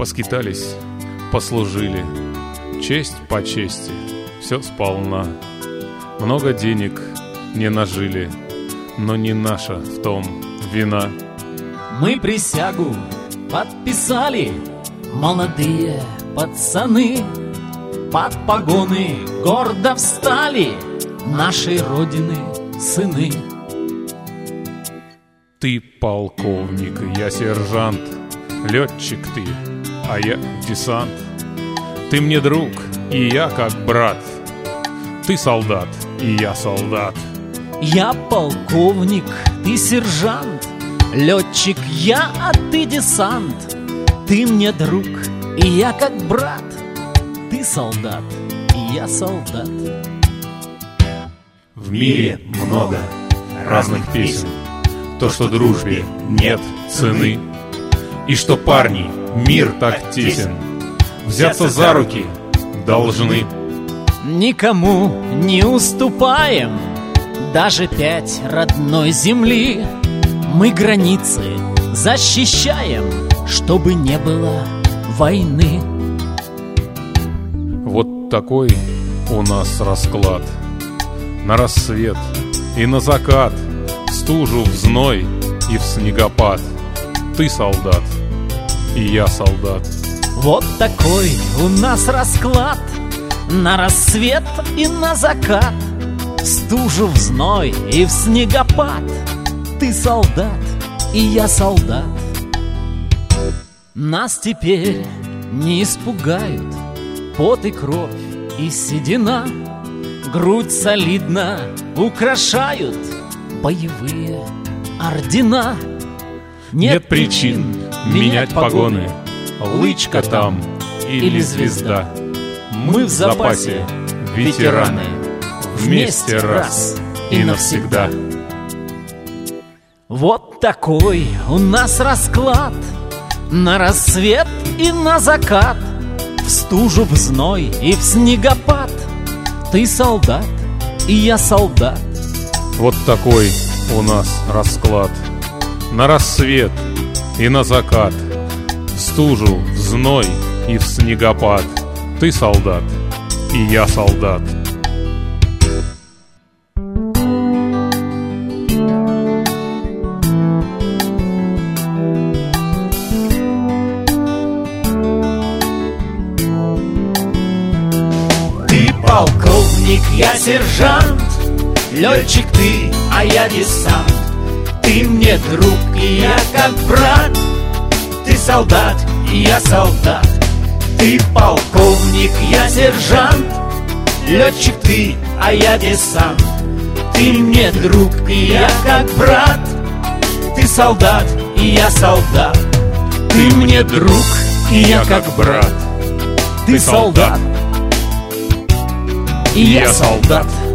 Поскитались, послужили, честь по чести, все сполна. Много денег не нажили, но не наша в том вина. Мы присягу подписали, молодые пацаны, под погоны гордо встали нашей Родины сыны. Ты полковник, я сержант, летчик ты, а я десант. Ты мне друг, и я как брат. Ты солдат, и я солдат. Я полковник, ты сержант, летчик я, а ты десант. Ты мне друг, и я как брат. Ты солдат, и я солдат. В мире много разных песен, то, что дружбе нет цены, и что парни, мир так тесен, взяться за руки должны. Никому не уступаем, даже 5 родной земли. Мы границы защищаем, чтобы не было войны. Вот такой у нас расклад. На рассвет и на закат, в стужу, в зной и в снегопад. Ты солдат, и я солдат. Вот такой у нас расклад. На рассвет и на закат, в стужу, в зной и в снегопад. Ты солдат, и я солдат. Нас теперь не испугают пот и кровь и седина. Грудь солидно украшают боевые ордена. Нет причин менять погоны, лычка там или звезда. Мы в запасе ветераны, вместе раз и навсегда. Вот такой у нас расклад. На рассвет и на закат, в стужу, в зной и в снегопад. Ты солдат, и я солдат. Вот такой у нас расклад. На рассвет и на закат, в стужу, в зной и в снегопад. Ты солдат, и я солдат. Ты полковник, я сержант, летчик ты, а я десант. Ты мне друг, и я как брат. Ты солдат, и я солдат. Ты полковник, я сержант, летчик ты, а я десант. Ты мне друг, и я как брат. Ты солдат, и я солдат. Ты мне друг, и я как брат. Ты солдат, и я солдат.